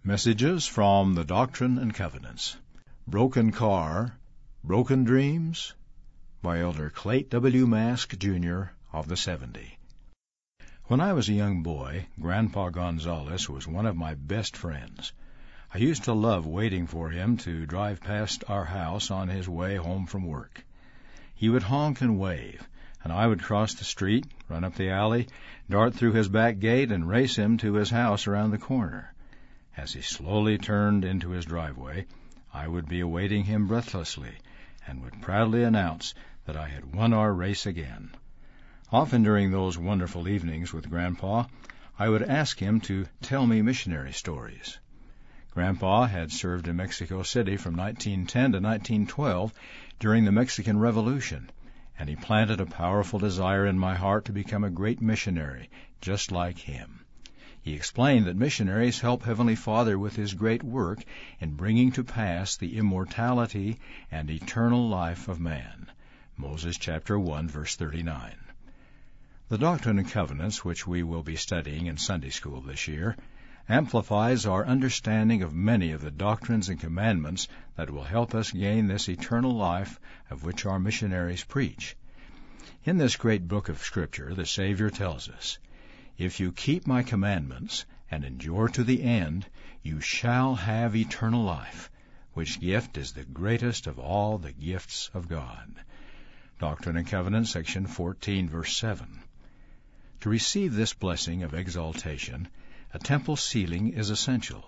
Messages from the Doctrine and Covenants. Broken Car, Broken Dreams, by Elder Clayt W. Mask, Jr. of the 70. When I was a young boy, Grandpa Gonzales was one of my best friends. I used to love waiting for him to drive past our house on his way home from work. He would honk and wave, and I would cross the street, run up the alley, dart through his back gate, and race him to his house around the corner. As he slowly turned into his driveway, I would be awaiting him breathlessly, and would proudly announce that I had won our race again. Often during those wonderful evenings with Grandpa, I would ask him to tell me missionary stories. Grandpa had served in Mexico City from 1910 to 1912 during the Mexican Revolution, and he planted a powerful desire in my heart to become a great missionary, just like him. He explained that missionaries help Heavenly Father with His great work in bringing to pass the immortality and eternal life of man. Moses chapter 1, verse 39. The Doctrine and Covenants, which we will be studying in Sunday school this year, amplifies our understanding of many of the doctrines and commandments that will help us gain this eternal life of which our missionaries preach. In this great book of Scripture, the Savior tells us, "If you keep my commandments and endure to the end, you shall have eternal life, which gift is the greatest of all the gifts of God." Doctrine and Covenants, section 14, verse 7. To receive this blessing of exaltation, a temple ceiling is essential.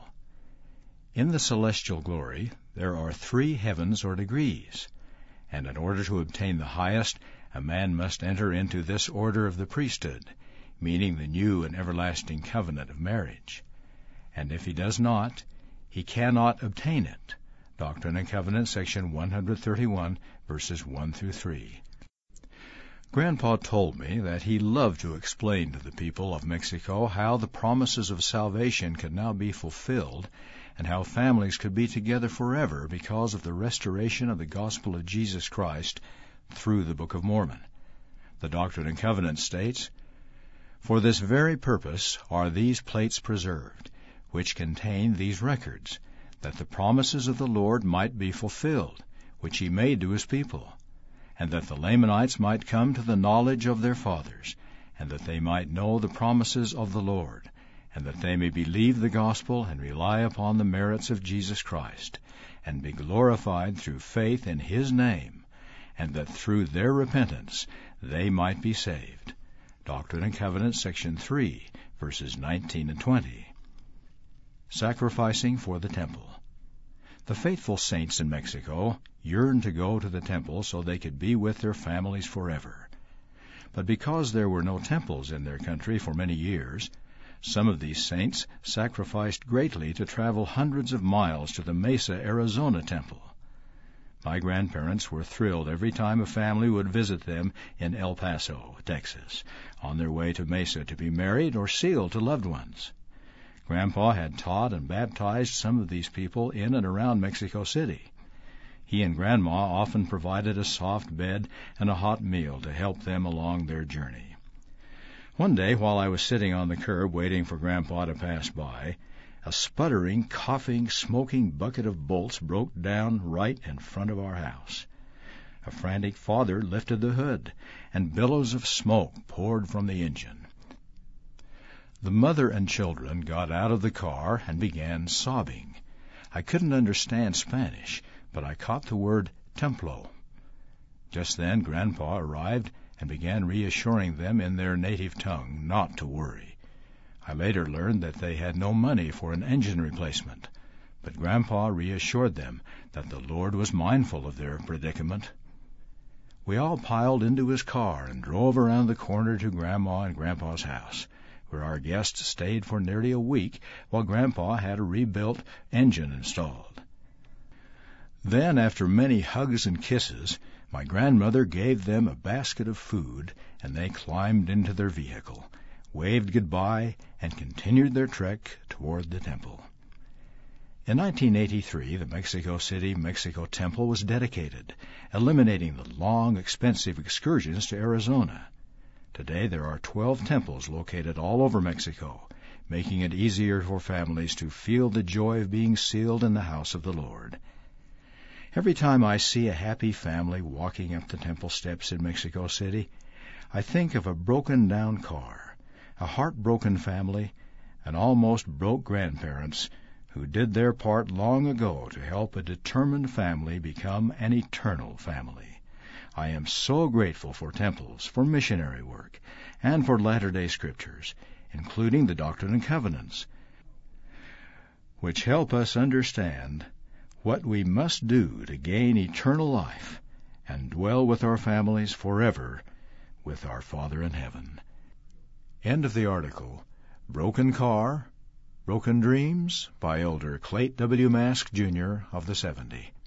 In the celestial glory, there are 3 heavens or degrees, and in order to obtain the highest, a man must enter into this order of the priesthood, meaning the new and everlasting covenant of marriage. And if he does not, he cannot obtain it. Doctrine and Covenants, section 131, verses 1 through 3. Grandpa told me that he loved to explain to the people of Mexico how the promises of salvation could now be fulfilled, and how families could be together forever because of the restoration of the gospel of Jesus Christ through the Book of Mormon. The Doctrine and Covenants states, "For this very purpose are these plates preserved, which contain these records, that the promises of the Lord might be fulfilled, which He made to His people, and that the Lamanites might come to the knowledge of their fathers, and that they might know the promises of the Lord, and that they may believe the gospel and rely upon the merits of Jesus Christ, and be glorified through faith in His name, and that through their repentance they might be saved." Doctrine and Covenants, section 3, verses 19 and 20. Sacrificing for the temple. The faithful saints in Mexico yearned to go to the temple so they could be with their families forever. But because there were no temples in their country for many years, some of these saints sacrificed greatly to travel hundreds of miles to the Mesa, Arizona temple. My grandparents were thrilled every time a family would visit them in El Paso, Texas, on their way to Mesa to be married or sealed to loved ones. Grandpa had taught and baptized some of these people in and around Mexico City. He and Grandma often provided a soft bed and a hot meal to help them along their journey. One day, while I was sitting on the curb waiting for Grandpa to pass by, a sputtering, coughing, smoking bucket of bolts broke down right in front of our house. A frantic father lifted the hood, and billows of smoke poured from the engine. The mother and children got out of the car and began sobbing. I couldn't understand Spanish, but I caught the word templo. Just then Grandpa arrived and began reassuring them in their native tongue not to worry. I later learned that they had no money for an engine replacement, but Grandpa reassured them that the Lord was mindful of their predicament. We all piled into his car and drove around the corner to Grandma and Grandpa's house, where our guests stayed for nearly a week while Grandpa had a rebuilt engine installed. Then, after many hugs and kisses, my grandmother gave them a basket of food, and they climbed into their vehicle, waved goodbye, and continued their trek toward the temple. In 1983, the Mexico City, Mexico Temple was dedicated, eliminating the long, expensive excursions to Arizona. Today there are 12 temples located all over Mexico, making it easier for families to feel the joy of being sealed in the house of the Lord. Every time I see a happy family walking up the temple steps in Mexico City, I think of a broken-down car, a heartbroken family, and almost broke grandparents who did their part long ago to help a determined family become an eternal family. I am so grateful for temples, for missionary work, and for Latter-day Scriptures, including the Doctrine and Covenants, which help us understand what we must do to gain eternal life and dwell with our families forever with our Father in heaven. End of the article. Broken Car, Broken Dreams by Elder Clayton W. Mask, Jr. of the 70.